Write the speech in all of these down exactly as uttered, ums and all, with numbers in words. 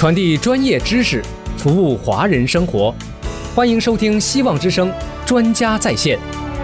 传递专业知识，服务华人生活。欢迎收听希望之声专家在线。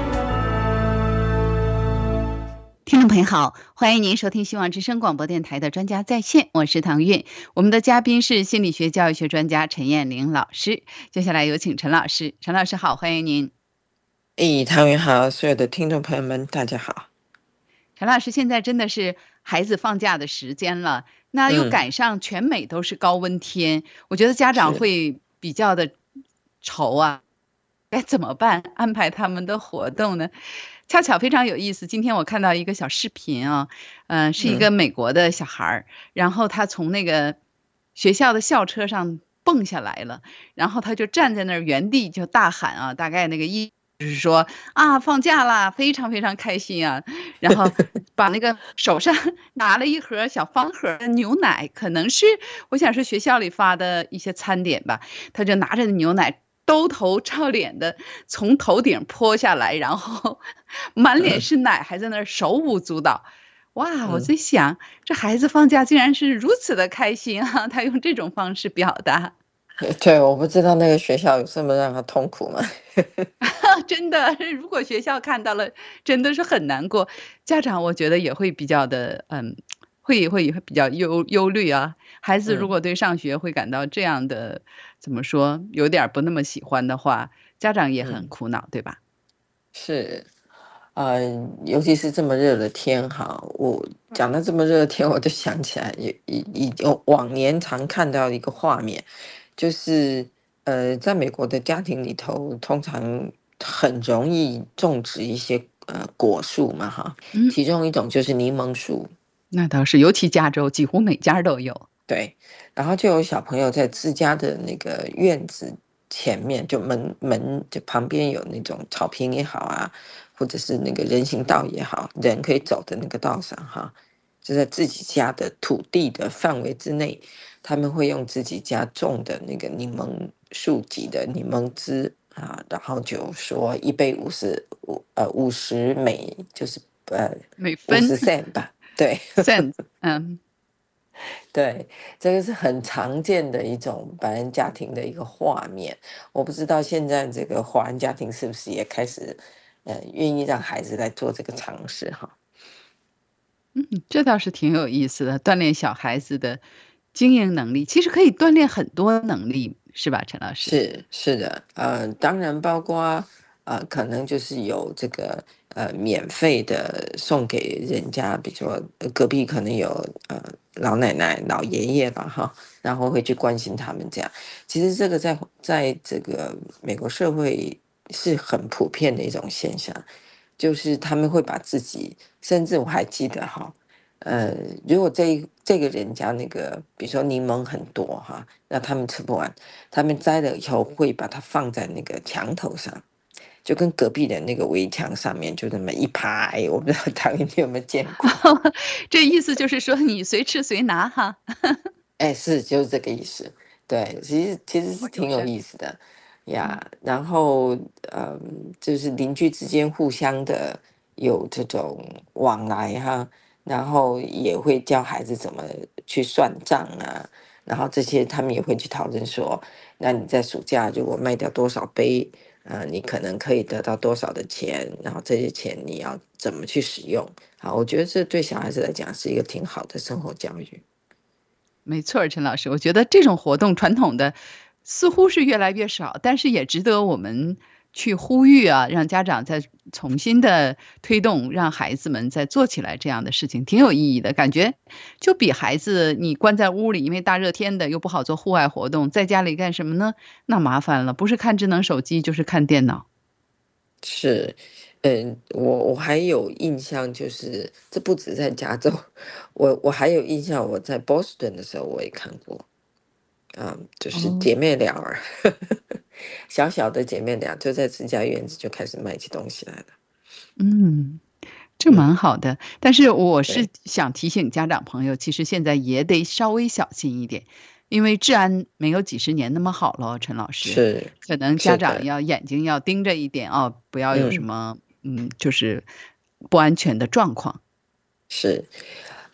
听众朋友好，欢迎您收听希望之声广播电台的专家在线，我是唐韵。我们的嘉宾是心理学教育学专家陈燕玲老师。接下来有请陈老师。陈老师好，欢迎您。 哎，唐韵好，所有的听众朋友们大家好。 陈老师，现在真的是孩子放假的时间了，那又赶上全美都是高温天，嗯、我觉得家长会比较的愁啊，该怎么办？安排他们的活动呢？恰巧非常有意思，今天我看到一个小视频啊，嗯、呃，是一个美国的小孩、嗯，然后他从那个学校的校车上蹦下来了，然后他就站在那儿原地就大喊啊，大概那个意。就是说啊，放假啦，非常非常开心啊！然后把那个手上拿了一盒小方盒的牛奶，可能是我想是学校里发的一些餐点吧。他就拿着牛奶，兜头照脸的从头顶泼下来，然后满脸是奶，还在那儿手舞足蹈。哇！我在想，这孩子放假竟然是如此的开心啊！他用这种方式表达。 对，我不知道那个学校有这么让他痛苦吗？ 真的，如果学校看到了，真的是很难过。家长我觉得也会比较的，嗯，会会比较忧忧虑啊。孩子如果对上学会感到这样的，嗯、怎么说，有点不那么喜欢的话，家长也很苦恼，嗯、对吧？ 是，呃，尤其是这么热的天哈，我讲到这么热的天，我就想起来，有有有往年常看到一个画面。就是呃，在美国的家庭里头，通常很容易种植一些呃果树嘛，哈，嗯，其中一种就是柠檬树。 那倒是，尤其加州，几乎每家都有。 对，然后就有小朋友在自家的那个院子前面，就门门就旁边有那种草坪也好啊，或者是那个人行道也好，人可以走的那个道上哈，就在自己家的土地的范围之内。他们会用自己家种的那个柠檬树级的柠檬汁啊，然后就说一杯五十五呃五十美，就是呃美分五十 cent 吧，对 cent， 嗯， 对，这个是很常见的一种白人家庭的一个画面。我不知道现在这个华人家庭是不是也开始呃愿意让孩子来做这个尝试哈？ 嗯，这倒是挺有意思的，锻炼小孩子的经营能力，其实可以锻炼很多能力，是吧，陈老师？ 是是的，呃，当然包括呃，可能就是有这个呃免费的送给人家，比如说隔壁可能有呃老奶奶、老爷爷吧，哈，然后会去关心他们这样。其实这个在在这个美国社会是很普遍的一种现象，就是他们会把自己，甚至我还记得哈。呃，如果这这个人家那个，比如说柠檬很多哈，那他们吃不完，他们摘了以后会把它放在那个墙头上，就跟隔壁的那个围墙上面就那么一排，我不知道唐韵你有没有见过？ 这意思就是说你随吃随拿哈。 哎，是就是这个意思。对，其实其实是挺有意思的呀。然后嗯，就是邻居之间互相的有这种往来哈。然后也会教孩子怎么去算账啊，然后这些他们也会去讨论说，那你在暑假如果卖掉多少杯，呃，你可能可以得到多少的钱，然后这些钱你要怎么去使用？好，我觉得这对小孩子来讲是一个挺好的生活教育。 没错，陈老师，我觉得这种活动传统的似乎是越来越少，但是也值得我们去呼吁啊，让家长再重新的推动，让孩子们再做起来这样的事情，挺有意义的。感觉就比孩子你关在屋里，因为大热天的又不好做户外活动，在家里干什么呢？那麻烦了，不是看智能手机就是看电脑。 是，嗯，我我还有印象，就是这不止在加州，我我还有印象，我在 Boston 的时候我也看过。嗯，就是姐妹俩儿，哦、小小的姐妹俩就在自家院子就开始卖起东西来了。 嗯，这蛮好的。嗯、但是我是对想提醒家长朋友，其实现在也得稍微小心一点，因为治安没有几十年那么好了，陈老师， 是， 可能家是的， 长要眼睛要盯着一点哦，不要有什嗯， 么嗯就是不安全的状况。 是，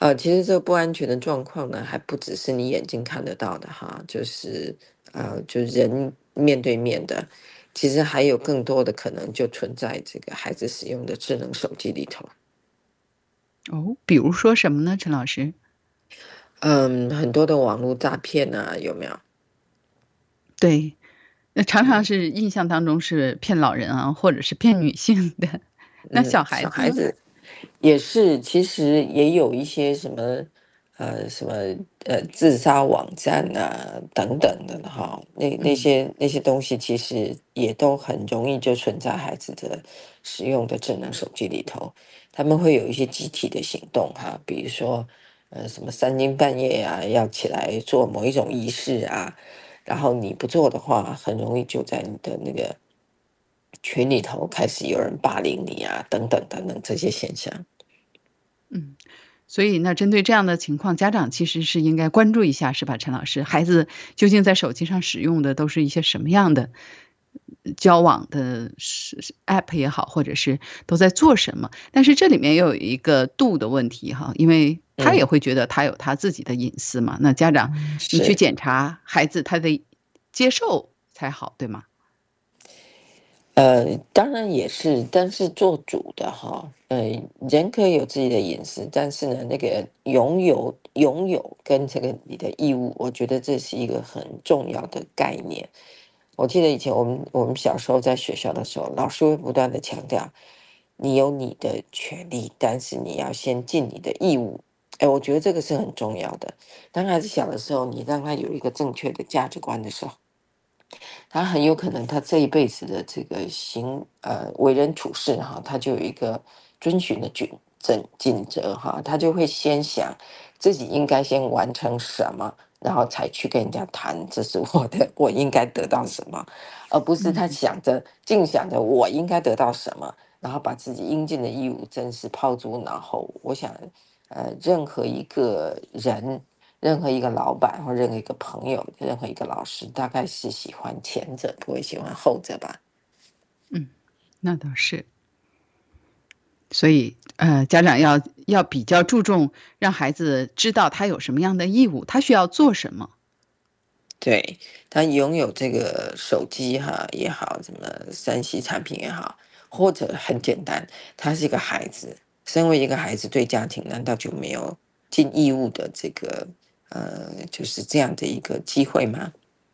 呃，其实这个不安全的状况呢，还不只是你眼睛看得到的哈，就是呃，就人面对面的，其实还有更多的可能就存在这个孩子使用的智能手机里头。 哦，比如说什么呢，陈老师？ 嗯，很多的网络诈骗啊，有没有？ 对，那常常嗯是印象当中是骗老人啊，或者是骗女性的。那小嗯， 孩子呢？ 小孩子也是，其实也有一些什么呃什么呃自杀网站啊等等的哈，那那嗯些那些东西其实也都很容易就存在孩子的使用的智能手机里头，他们会有一些集体的行动哈，比如说呃什么三更半夜啊要起来做某一种仪式啊，然后你不做的话，很容易就在你的那个群里头开始有人霸凌你啊，等等等等这些现象。 嗯。所以那针对这样的情况，家长其实是应该关注一下，是吧，陈老师？孩子究竟在手机上使用的都是一些什么样的呃交往的是是 App 也好，或者是都在做什么？但是这里面也有一个度的问题哈，因为他也嗯， 会觉得他有他自己的隐私嘛。那家长你去是。 检查孩子他的接受才好，对吗？ 呃，当然也是，但是做主的哈，呃，人可以有自己的隐私，但是呢，那个拥有拥有跟这个你的义务，我觉得这是一个很重要的概念。我记得以前我们我们小时候在学校的时候，老师会不断的强调，你有你的权利，但是你要先尽你的义务。哎，我觉得这个是很重要的。当孩子小的时候，你让他有一个正确的价值观的时候，他很有可能他这一辈子的这个行呃为人处事哈，他就有一个遵循的准准准则哈，他就会先想自己应该先完成什么，然后才去跟人家谈，这是我的我应该得到什么，而不是他嗯。 想着净想着我应该得到什么，然后把自己应尽的义务真是抛诸脑后。我想，呃，任何一个人。任何一个老板或任何一个朋友、任何一个老师，大概是喜欢前者，不会喜欢后者吧？ 嗯，那倒是。所以，呃，家长要要比较注重让孩子知道他有什么样的义务，他需要做什么。 对，他拥有这个手机哈也好，什么三 C 产品也好，或者很简单，他是一个孩子，身为一个孩子，对家庭难道就没有尽义务的这个呃，就是这样的一个机会吗？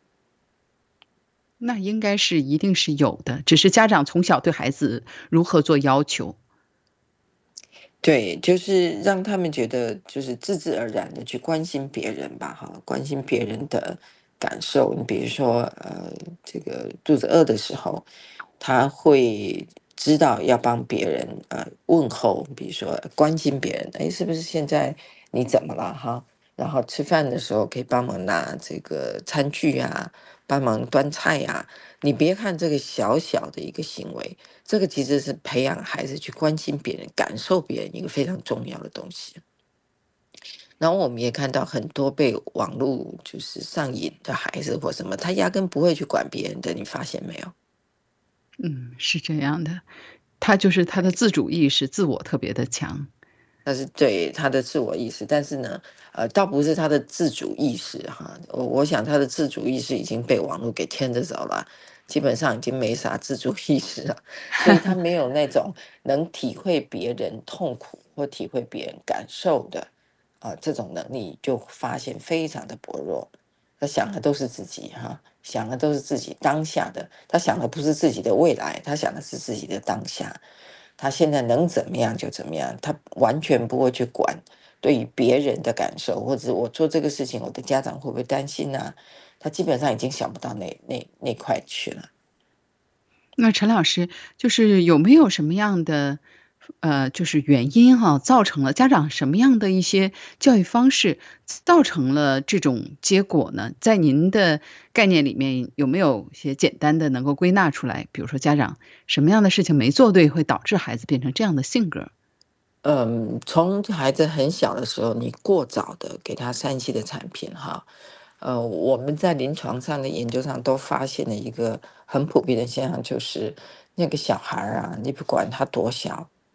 那应该是一定是有的，只是家长从小对孩子如何做要求。 对，就是让他们觉得就是自自而然的去关心别人吧，哈，关心别人的感受。你比如说，呃，这个肚子饿的时候，他会知道要帮别人呃问候，比如说关心别人，哎，是不是现在你怎么了哈？然后吃饭的时候可以帮忙拿这个餐具啊，帮忙端菜呀、你别看这个小小的一个行为。这个其实是培养孩子去关心别人、感受别人一个非常重要的东西。然后我们也看到很多被网络就是上瘾的孩子或什么，他压根不会去管别人的，你发现没有？ 嗯，是这样的，他就是他的自主意识、自我特别的强。 那是对他的自我意识，但是呢，呃，倒不是他的自主意识哈。我我想他的自主意识已经被网络给牵着走了，基本上已经没啥自主意识了，所以他没有那种能体会别人痛苦或体会别人感受的啊、这种能力，就发现非常的薄弱。他想的都是自己哈，想的都是自己当下的，他想的不是自己的未来，他想的是自己的当下。他现在能怎么样就怎么样，他完全不会去管对于别人的感受，或者我做这个事情，我的家长会不会担心啊？他基本上已经想不到那那那块去了。 那陈老师，就是有没有什么样的，呃，就是原因哈，造成了家长什么样的一些教育方式，造成了这种结果呢？在您的概念里面，有没有一些简单的能够归纳出来？比如说家长什么样的事情没做对，会导致孩子变成这样的性格？ 嗯，从孩子很小的时候，你过早的给他三 C 的产品哈，呃，我们在临床上的研究上都发现了一个很普遍的现象，就是那个小孩儿啊，你不管他多小，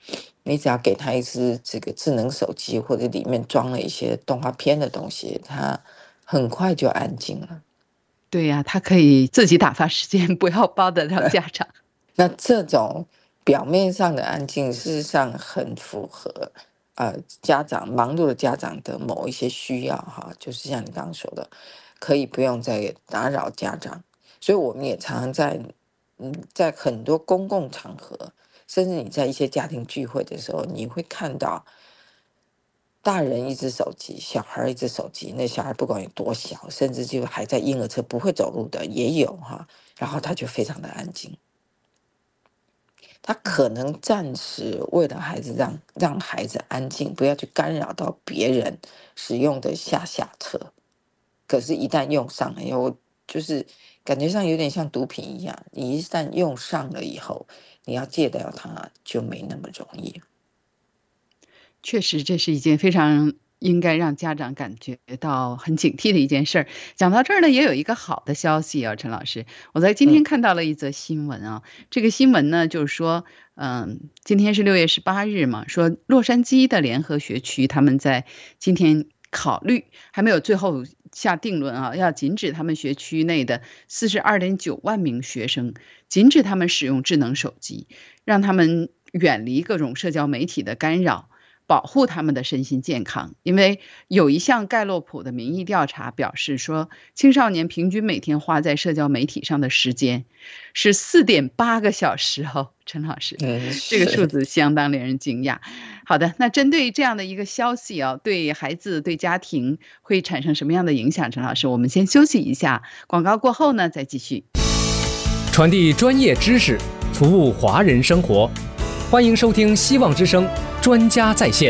你只要给他一只这个智能手机，或者里面装了一些动画片的东西，他很快就安静了。 对呀、啊，他可以自己打发时间，不要包得到家长。 那这种表面上的安静，事实上很符合呃家长忙碌的家长的某一些需要哈，就是像你刚刚说的，可以不用再打扰家长。所以我们也常常在嗯在很多公共场合，甚至你在一些家庭聚会的时候，你会看到大人一只手机，小孩一只手机，那小孩不管有多小，甚至就还在婴儿车不会走路的也有哈，然后他就非常的安静。他可能暂时为了孩子让让孩子安静，不要去干扰到别人使用的下下策。可是，一旦用上了以后，就是感觉上有点像毒品一样，你一旦用上了以后，你要戒掉它就没那么容易。 确实，这是一件非常应该让家长感觉到很警惕的一件事儿。讲到这儿呢，也有一个好的消息啊，陈老师，我在今天看到了一则新闻啊，嗯、这个新闻呢就是说，嗯，今天是六月十八日嘛，说洛杉矶的联合学区他们在今天考虑，还没有最后下定论啊，要禁止他们学区内的四十二点九万名学生禁止他们使用智能手机，让他们远离各种社交媒体的干扰。保护他们的身心健康，因为有一项盖洛普的民意调查表示说，青少年平均每天花在社交媒体上的时间是四点八个小时哦，陈老师， 嗯， 这个数字相当令人惊讶。好的，那针对这样的一个消息啊，对孩子、对家庭会产生什么样的影响？陈老师，我们先休息一下，广告过后呢再继续。 传递专业知识，服务华人生活，欢迎收听希望之声。专家在线，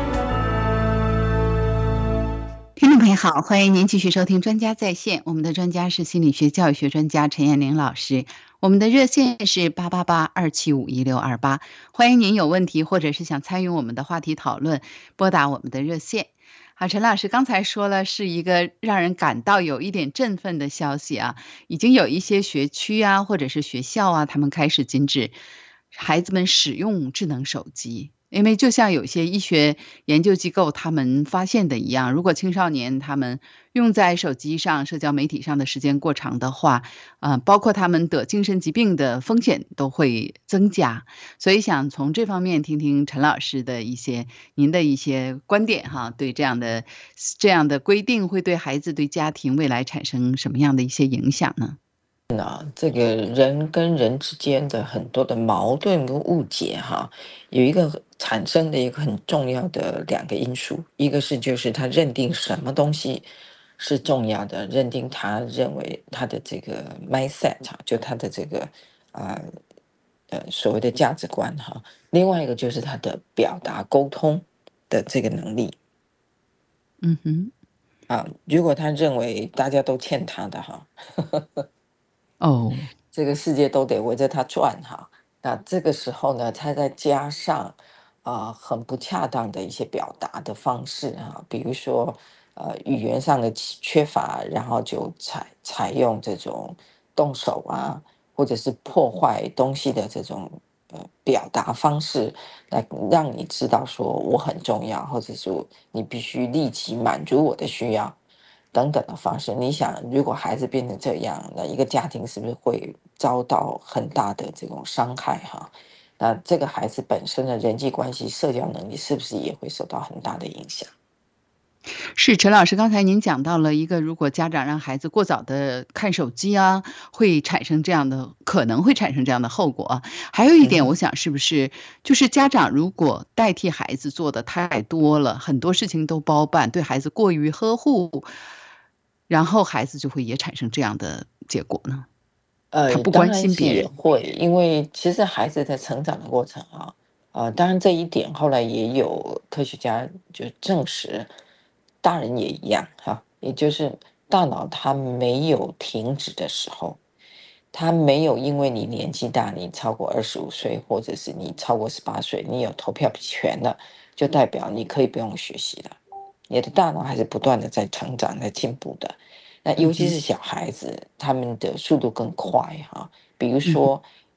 听众朋友好，欢迎您继续收听专家在线。我们的专家是心理学教育学专家陈彦玲老师，我们的热线是八八八二七五一六二八，欢迎您有问题或者是想参与我们的话题讨论，拨打我们的热线。好，陈老师刚才说了是一个让人感到有一点振奋的消息啊，已经有一些学区啊或者是学校啊，他们开始禁止孩子们使用智能手机。因为就像有些医学研究机构他们发现的一样，如果青少年他们用在手机上、社交媒体上的时间过长的话，呃，包括他们得精神疾病的风险都会增加。所以想从这方面听听陈老师的一些您的一些观点哈，对这样的这样的规定会对孩子、对家庭未来产生什么样的一些影响呢？ 那这个人跟人之间的很多的矛盾跟误解哈，有一个产生的一个很重要的两个因素，一个是就是他认定什么东西是重要的，认定他认为他的这个 mindset 就他的这个啊 呃, 呃所谓的价值观哈，另外一个就是他的表达沟通的这个能力。 嗯哼， 啊，如果他认为大家都欠他的哈。 哦， 这个世界都得围着他转哈。那这个时候呢，他再加上啊、呃、很不恰当的一些表达的方式哈，比如说呃语言上的缺乏，然后就采采用这种动手啊，或者是破坏东西的这种呃表达方式，来让你知道说我很重要，或者说你必须立即满足我的需要。等等的方式，你想，如果孩子变成这样，那一个家庭是不是会遭到很大的这种伤害哈？那这个孩子本身的人际关系、社交能力是不是也会受到很大的影响？ 是陈老师，刚才您讲到了一个，如果家长让孩子过早的看手机啊，会产生这样的，可能会产生这样的后果啊。还有一点，我想是不是就是家长如果代替孩子做的太多了，很多事情都包办，对孩子过于呵护，然后孩子就会也产生这样的结果呢？他呃， 不关当然是心别人。 也会，因为其实孩子在成长的过程啊，呃，当然这一点后来也有科学家就证实，大人也一样哈，也就是大脑它没有停止的时候，它没有因为你年纪大，你超过二十五岁，或者是你超过十八岁，你有投票权了，就代表你可以不用学习了，你的大脑还是不断的在成长、在进步的。那尤其是小孩子，他们的速度更快哈。比如说，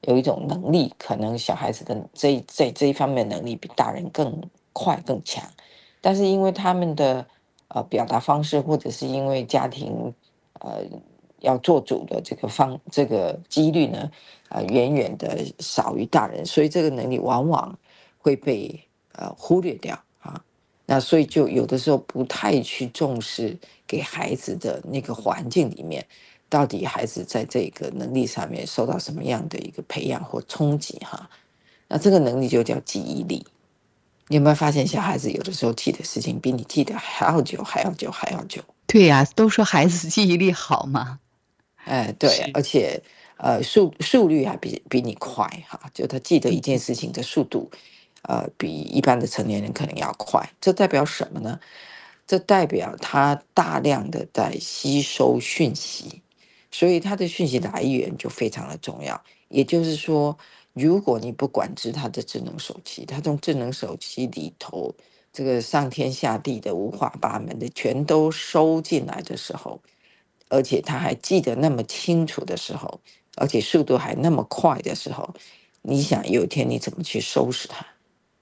有一种能力，可能小孩子的这一在这一方面能力比大人更快更强，但是因为他们的呃表达方式，或者是因为家庭呃要做主的这个方这个几率呢，呃远远的少于大人，所以这个能力往往会被呃忽略掉啊。那所以就有的时候不太去重视给孩子的那个环境里面，到底孩子在这个能力上面受到什么样的一个培养或冲击哈？那这个能力就叫记忆力。你有没有发现，小孩子有的时候记的事情比你记得还要久，还要久，还要久？ 对呀、都说孩子记忆力好嘛。 哎，对， 是。 而且呃速速率还比比你快哈，就他记得一件事情的速度，呃，比一般的成年人可能要快。这代表什么呢？这代表他大量的在吸收讯息，所以他的讯息来源就非常的重要。也就是说，如果你不管制他的智能手机，他从智能手机里头这个上天下地的五花八门的全都收进来的时候，而且他还记得那么清楚的时候，而且速度还那么快的时候，你想有一天你怎么去收拾他？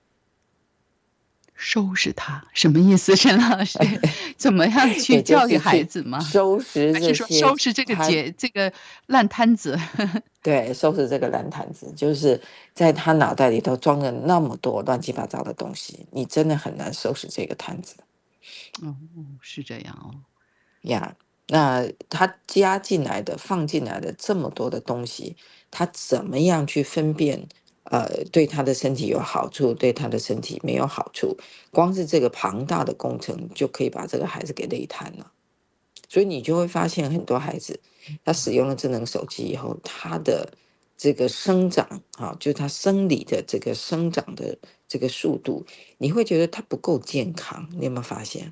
收拾他，什么意思？陈老师，怎么样去也就教育是去孩子吗？ 收拾还是说这些收拾这个他结这个烂摊子？ 对，收拾这个烂摊子，就是在他脑袋里头装了那么多乱七八糟的东西，你真的很难收拾这个摊子哦，是这样哦。 呀。那他加进来的、放进来的这么多的东西，他怎么样去分辨？呃，对他的身体有好处，对他的身体没有好处？光是这个庞大的工程，就可以把这个孩子给累瘫了。所以你就会发现很多孩子，他使用了智能手机以后，他的这个生长啊，就是他生理的这个生长的这个速度，你会觉得他不够健康。你有没有发现，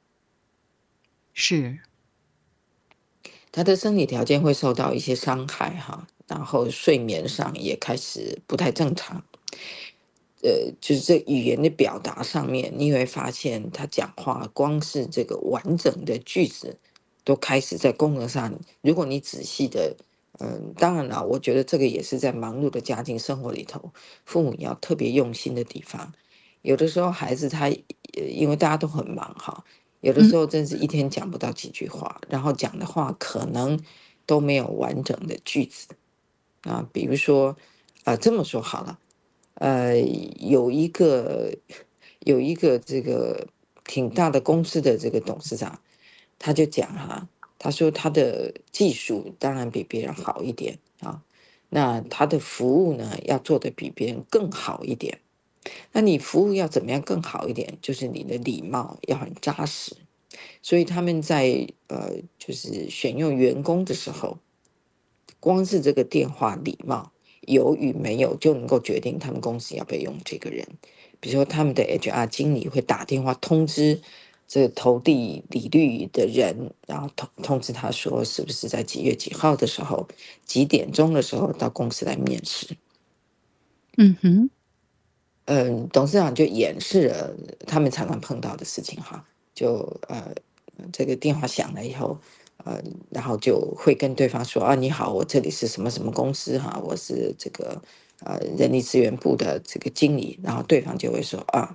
是。 他的生理条件会受到一些伤害哈，然后睡眠上也开始不太正常。呃，就是这语言的表达上面，你会发现他讲话光是这个完整的句子，都开始在功能上，如果你仔细的，嗯，当然了，我觉得这个也是在忙碌的家庭生活里头，父母要特别用心的地方。有的时候孩子他，呃因为大家都很忙哈，有的嗯。 时候真是一天讲不到几句话，然后讲的话可能都没有完整的句子啊，比如说，呃，这么说好了。呃，有一个有一个这个挺大的公司的这个董事长，他就讲哈，他说他的技术当然比别人好一点啊，那他的服务呢要做的比别人更好一点。那你服务要怎么样更好一点？就是你的礼貌要很扎实。所以他们在呃，就是选用员工的时候，光是这个电话礼貌有与没有，就能够决定他们公司要不要用这个人。比如说，他们的 H R 经理会打电话通知这个投递履历的人，然后通通知他说，是不是在几月几号的时候，几点钟的时候到公司来面试。 嗯哼。 嗯，董事长就演示了他们常常碰到的事情哈，就呃，这个电话响了以后，呃，然后就会跟对方说啊，你好，我这里是什么什么公司哈，我是这个呃人力资源部的这个经理，然后对方就会说啊，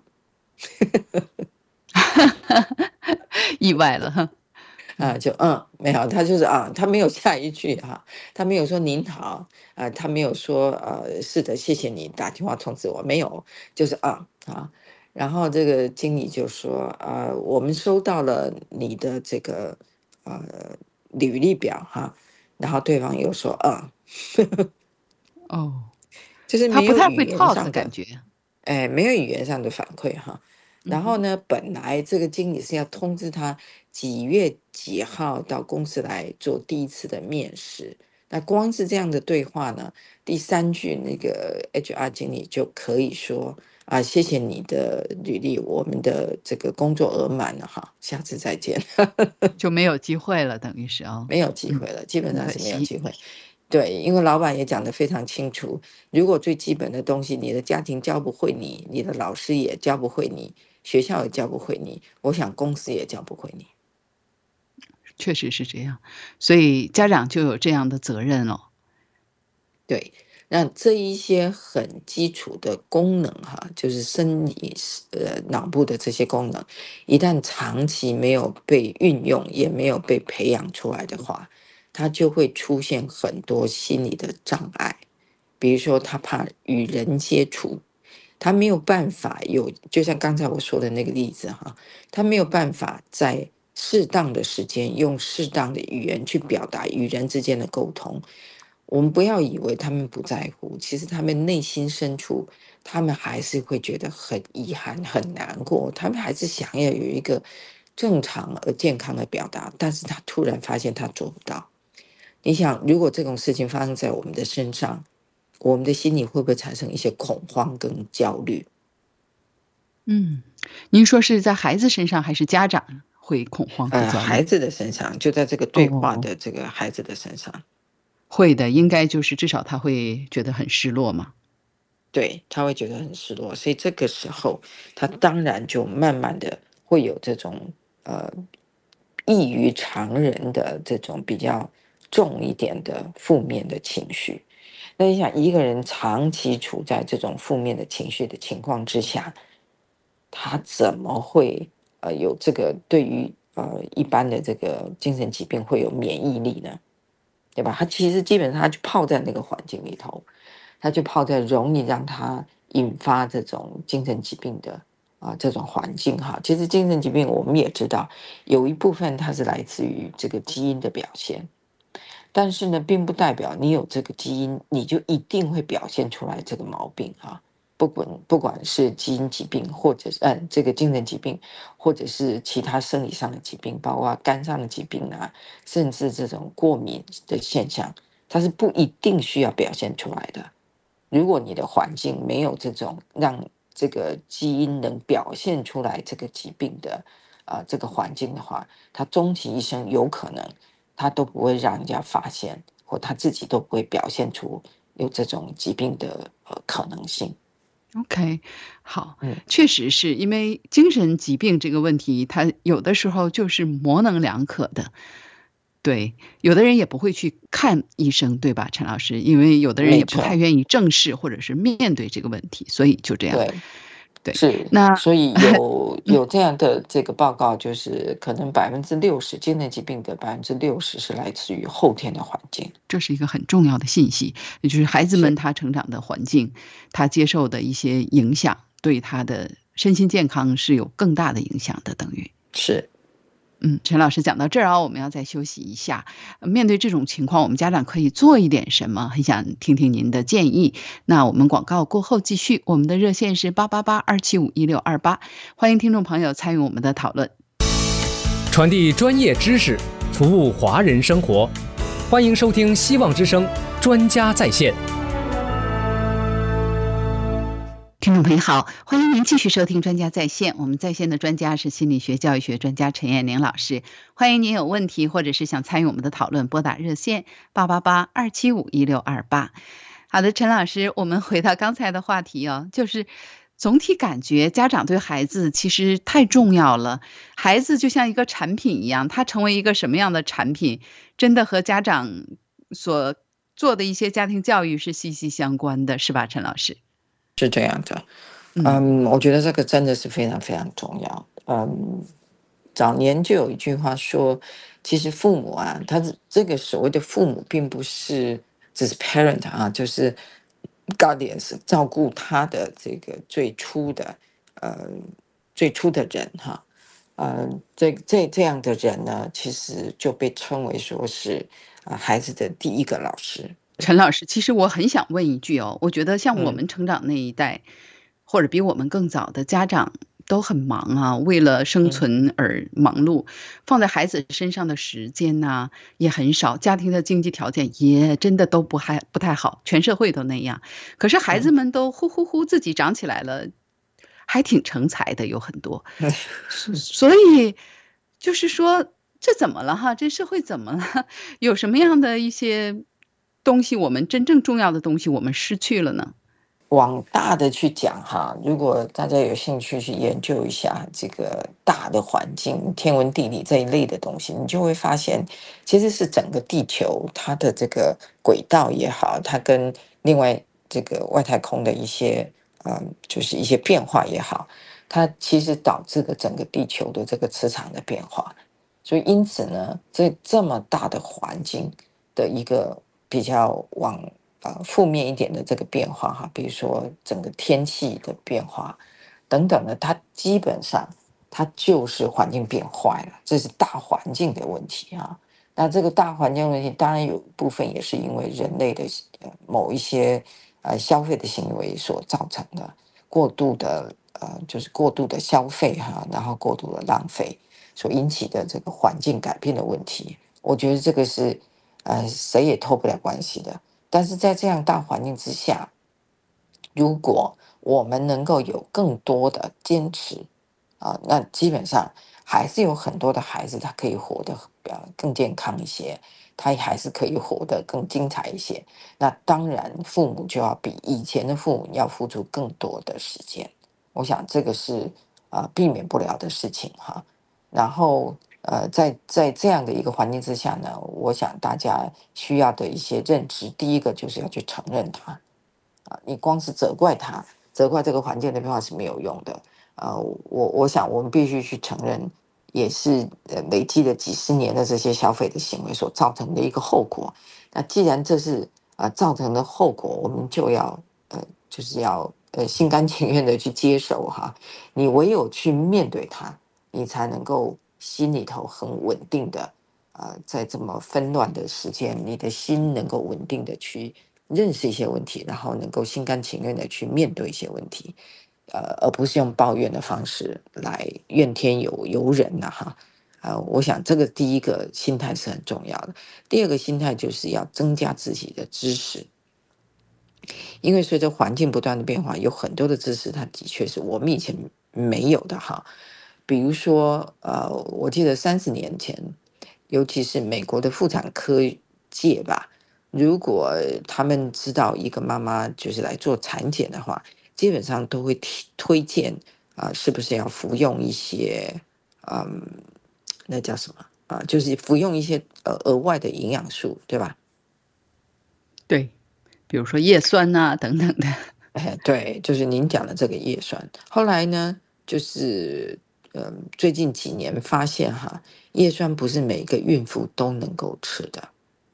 意外了哈。 啊，就嗯，没有，他就是啊，他没有下一句哈，他没有说您好，啊，他没有说呃，是的，谢谢你打电话通知我，没有，就是啊啊，然后这个经理就说啊，我们收到了你的这个呃履历表哈，然后对方又说啊， 哦， 就是他不太没有语会言 talk 上的。 感觉。 哎，没有语言上的反馈哈。 嗯哼。 然后呢，本来这个经理是要通知他几月几号到公司来做第一次的面试。那光是这样的对话呢，第三句那个 H R 经理就可以说啊，谢谢你的履历，我们的这个工作额满了哈，下次再见。 就没有机会了，等于是哦。 没有机嗯。 会了，基本很上是没有可惜。 机会。对，因为老板也讲得非常清楚，如果最基本的东西你的家庭教不会你，你的老师也教不会你，学校也教不会你，我想公司也教不会你。 确实是这样，所以家长就有这样的责任了。 对， 那这一些很基础的功能哈，就是生理呃脑部的这些功能，一旦长期没有被运用，也没有被培养出来的话，他就会出现很多心理的障碍。比如说他怕与人接触，他没有办法有，就像刚才我说的那个例子哈，他没有办法在适当的时间用适当的语言去表达与人之间的沟通。我们不要以为他们不在乎，其实他们内心深处，他们还是会觉得很遗憾、很难过，他们还是想要有一个正常而健康的表达，但是他突然发现他做不到。你想，如果这种事情发生在我们的身上，我们的心里会不会产生一些恐慌跟焦虑？ 嗯，您说是在孩子身上还是家长会恐慌和呃， 焦虑？ 孩子的身上，就在这个对话哦， 的这个孩子的身上， 会的，应该就是至少他会觉得很失落嘛。 对，他会觉得很失落，所以这个时候，他当然就慢慢的会有这种呃异于常人的这种比较重一点的负面的情绪。那你想，一个人长期处在这种负面的情绪的情况之下，他怎么会呃有这个对于呃一般的这个精神疾病会有免疫力呢？对吧？他其实基本上他就泡在那个环境里头，他就泡在容易让他引发这种精神疾病的啊、这种环境哈。其实精神疾病我们也知道，有一部分它是来自于这个基因的表现。但是呢，并不代表你有这个基因，你就一定会表现出来这个毛病哈。不管不管是基因疾病，或者是嗯这个精神疾病，或者是其他生理上的疾病，包括肝上的疾病啊，甚至这种过敏的现象，它是不一定需要表现出来的。如果你的环境没有这种让这个基因能表现出来这个疾病的啊、呃、这个环境的话，他终其一生有可能他都不会让人家发现，或他自己都不会表现出有这种疾病的呃可能性。 OK，好， 嗯， 确实是因为精神疾病这个问题，它有的时候就是模棱两可的。对，有的人也不会去看医生，对吧，陈老师？因为有的人也不太没错， 愿意正视或者是面对这个问题，所以就这样。 对。 对， 是， 那所以有嗯， 有这样的这个报告，就是可能百分之六十精神疾病的百分之六十是来自于后天的环境。 这是一个很重要的信息，也就是孩子们是他成长的环境，他接受的一些影响，对他的身心健康是有更大的影响的，等于。 是， 嗯，陈老师讲到这儿啊，我们要再休息一下。呃面对这种情况，我们家长可以做一点什么？很想听听您的建议。那我们广告过后继续，我们的热线是八八八二七五一六二八，欢迎听众朋友参与我们的讨论。 传递专业知识，服务华人生活。欢迎收听希望之声专家在线。 听众朋友好，欢迎您继续收听专家在线。我们在线的专家是心理学教育学专家陈燕玲老师。欢迎您有问题或者是想参与我们的讨论，拨打热线八八八二七五一六二八。好的，陈老师，我们回到刚才的话题哦，就是总体感觉家长对孩子其实太重要了，孩子就像一个产品一样，他成为一个什么样的产品，真的和家长所做的一些家庭教育是息息相关的，是吧，陈老师？ 是这样的。 嗯， 嗯，我觉得这个真的是非常非常重要。嗯，早年就有一句话说，其实父母啊，他是这个所谓的父母，并不是只是 parent 啊，就是 guardians 照顾他的这个最初的呃最初的人哈。呃，这这这样的人呢，其实就被称为说是啊、呃孩子的第一个老师。 陈老师，其实我很想问一句哦，我觉得像我嗯们成长那一代，或者比我们更早的家长都很忙啊，为了生嗯存而忙碌，放在孩子身上的时间呐、也很少，家庭的经济条件也真的都不还不太好，全社会都那样。可是孩子嗯。 们都呼呼呼自己长起来了，还挺成才的，有很多。所以就是说，这怎么了哈？这社会怎么了？有什么样的一些东西，我们真正重要的东西，我们失去了呢？ 往大的去讲哈，如果大家有兴趣去研究一下这个大的环境、天文地理这一类的东西，你就会发现，其实是整个地球它的这个轨道也好，它跟另外这个外太空的一些嗯，就是一些变化也好，它其实导致了整个地球的这个磁场的变化。所以因此呢，在这么大的环境的一个比较往呃负面一点的这个变化哈，比如说整个天气的变化等等的，它基本上它就是环境变坏了，这是大环境的问题啊。那这个大环境问题，当然有部分也是因为人类的呃某一些呃消费的行为所造成的过度的呃就是过度的消费哈，然后过度的浪费所引起的这个环境改变的问题。我觉得这个是呃谁也脱不了关系的。但是在这样大环境之下，如果我们能够有更多的坚持啊，那基本上还是有很多的孩子他可以活得呃更健康一些，他还是可以活得更精彩一些。那当然，父母就要比以前的父母要付出更多的时间。我想这个是啊、呃避免不了的事情哈。然后呃，在在这样的一个环境之下呢，我想大家需要的一些认知，第一个就是要去承认它啊，你光是责怪他，责怪这个环境的变化是没有用的。呃，我我想我们必须去承认，也是呃累积了几十年的这些消费的行为所造成的一个后果。那既然这是呃造成的后果，我们就要呃就是要呃心甘情愿的去接受哈。你唯有去面对它，你才能够心里头很稳定的，呃，在这么纷乱的时间，你的心能够稳定的去认识一些问题，然后能够心甘情愿的去面对一些问题，呃，而不是用抱怨的方式来怨天尤尤人呐、哈。呃，我想这个第一个心态是很重要的。第二个心态就是要增加自己的知识，因为随着环境不断的变化，有很多的知识它的确是我们以前没有的哈。比如说，呃，我记得三十年前，尤其是美国的妇产科界吧，如果他们知道一个妈妈就是来做产检的话，基本上都会提推荐啊、呃是不是要服用一些，嗯，那叫什么啊、就是服用一些呃额外的营养素，对吧？ 对，比如说叶酸呐、等等的。 哎，对，就是您讲的这个叶酸。后来呢，就是嗯，最近几年发现哈，叶酸不是每个孕妇都能够吃的。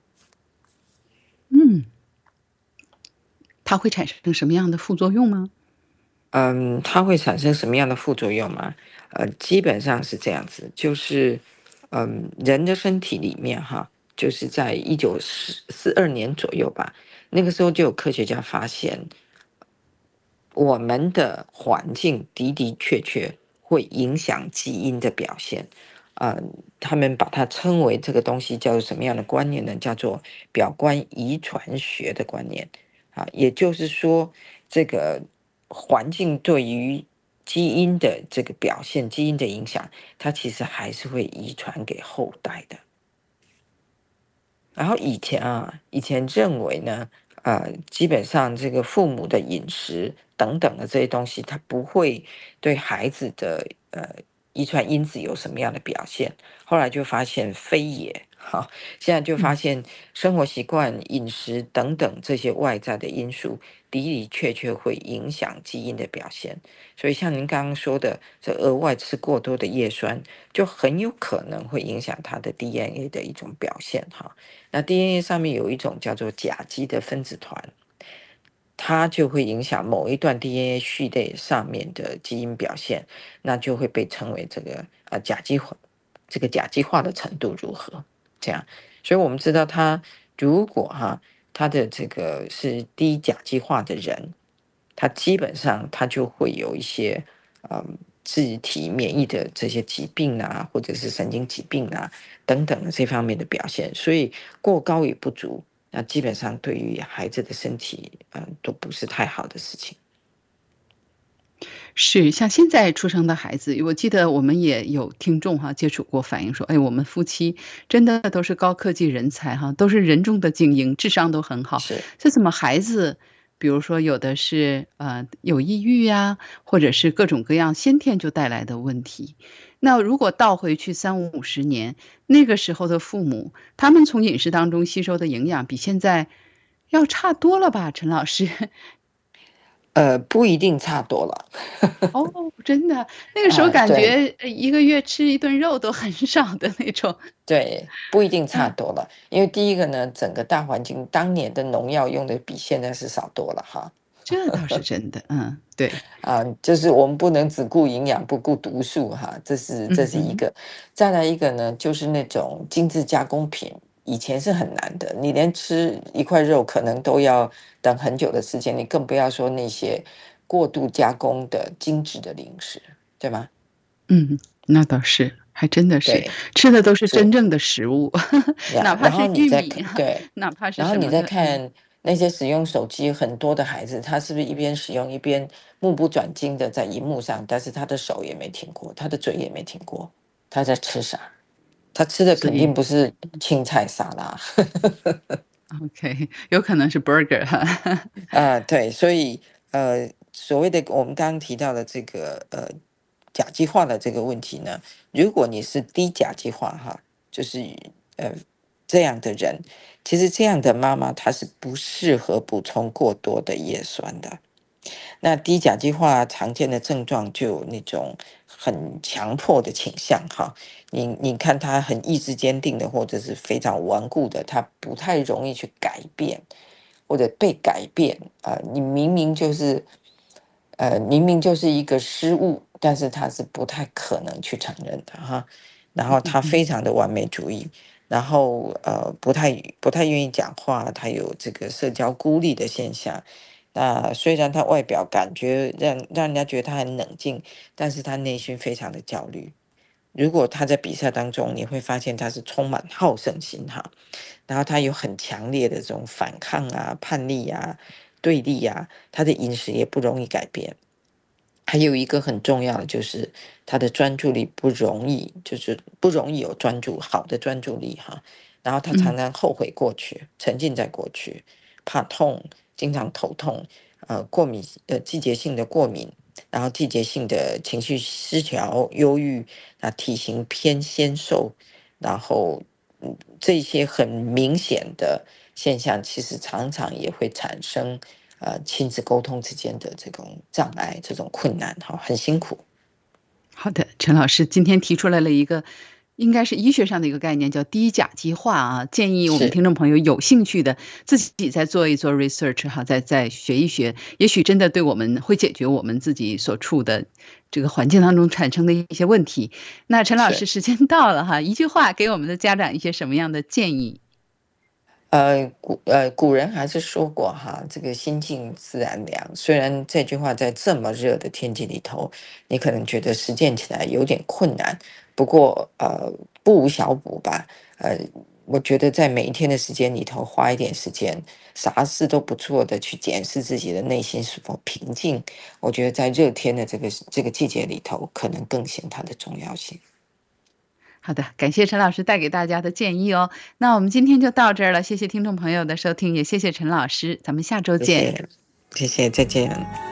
嗯，它会产生什么样的副作用吗？ 嗯，它会产生什么样的副作用吗？呃，基本上是这样子，就是嗯，人的身体里面哈，就是在一九四二年左右吧，那个时候就有科学家发现，我们的环境的的确确会影响基因的表现。呃，他们把它称为这个东西叫做什么样的观念呢？叫做表观遗传学的观念啊，也就是说，这个环境对于基因的这个表现、基因的影响，它其实还是会遗传给后代的。然后以前啊，以前认为呢，呃，基本上这个父母的饮食等等的这些东西，它不会对孩子的呃遗传因子有什么样的表现。后来就发现非也，哈，现在就发嗯， 现生活习惯、饮食等等这些外在的因素，的的确确会影响基因的表现。所以像您刚刚说的，这额外吃过多的叶酸，就很有可能会影响他的 D N A 的一种表现，哈。那 D N A 上面有一种叫做甲基的分子团，它就会影响某一段 D N A 序列上面的基因表现，那就会被称为这个呃甲基化，这个甲基化的程度如何？这样，所以我们知道他如果哈他的这个是低甲基化的人，他基本上他就会有一些嗯自体免疫的这些疾病啊，或者是神经疾病啊等等的这方面的表现，所以过高与不足，那基本上对于孩子的身体，嗯、都不是太好的事情。 是，像现在出生的孩子，我记得我们也有听众哈接触过，反映说，哎，我们夫妻真的都是高科技人才哈，都是人中的精英，智商都很好， 是这怎么孩子比如说有的是呃有抑郁呀，或者是各种各样先天就带来的问题。那如果倒回去三五十年，那个时候的父母，他们从饮食当中吸收的营养比现在要差多了吧，陈老师？ 呃，不一定差多了。 哦，真的，那个时候啊， 感对觉呃一个月吃一顿肉都很少的那种。 对，不一定差嗯， 多了，因为第一个呢，整个大环境当年的农药用的比现在是少多了哈。 这倒是真的，嗯，对， 啊，就是我们不能只顾营养不顾毒素哈，这是这嗯哼， 是一个。再来一个呢，就是那种精致加工品，以前是很难的，你连吃一块肉可能都要等很久的时间，你更不要说那些过度加工的精致的零食，对吗？ 嗯，那倒是，还真的是， 对， 吃的都是所以真正的食物，哪呀，然后怕是你再看， 玉米， 对， 哪怕是然后你再什么的，嗯， 看那些使用手机很多的孩子，他是不是一边使用一边目不转睛的在荧幕上，但是他的手也没停过，他的嘴也没停过，他在吃啥？他吃的肯定所以不是青菜沙拉。 OK，有可能是 burger 哈， 啊，对，所以呃，所谓的我们刚刚提到的这个呃甲基化的这个问题呢，如果你是低甲基化哈，就是呃这样的人，其实这样的妈妈她是不适合补充过多的叶酸的。那低甲基化常见的症状就有那种很强迫的倾向哈，你你看他很意志坚定的，或者是非常顽固的，他不太容易去改变。或者被改变啊、呃你明明就是呃明明就是一个失误，但是他是不太可能去承认的哈。然后他非常的完美主义，然后呃不太不太愿意讲话，他有这个社交孤立的现象。那虽然他外表感觉让让人家觉得他很冷静，但是他内心非常的焦虑。如果他在比赛当中，你会发现他是充满好胜心哈。然后他有很强烈的这种反抗啊、叛逆啊、对立啊，他的饮食也不容易改变。还有一个很重要的就是他的专注力不容易，就是不容易有专注好的专注力哈。然后他常嗯常后悔过去，沉浸在过去，怕痛，经常头痛，呃，过敏，呃，季节性的过敏，然后季节性的情绪失调、忧郁，那体型偏纤瘦，然后嗯，这些很明显的现象，其实常常也会产生呃亲子沟通之间的这种障碍、这种困难，哈，很辛苦。 好的，陈老师今天提出来了一个，应该是医学上的一个概念，叫低甲基化啊。建议我们是听众朋友有兴趣的，自己再做一做 research 哈，再再学一学，也许真的对我们会解决我们自己所处的这个环境当中产生的一些问题。那陈老师， 是。 时间到了哈，一句话给我们的家长一些什么样的建议？ 呃，古呃古人还是说过哈，这个心静自然凉。虽然这句话在这么热的天气里头，你可能觉得实践起来有点困难，不过呃不无小补吧。呃，我觉得在每一天的时间里头花一点时间，啥事都不做的去检视自己的内心是否平静。我觉得在热天的这个这个季节里头，可能更显它的重要性。 好的，感谢陈老师带给大家的建议哦。那我们今天就到这儿了，谢谢听众朋友的收听，也谢谢陈老师，咱们下周见。 谢谢，谢谢，再见。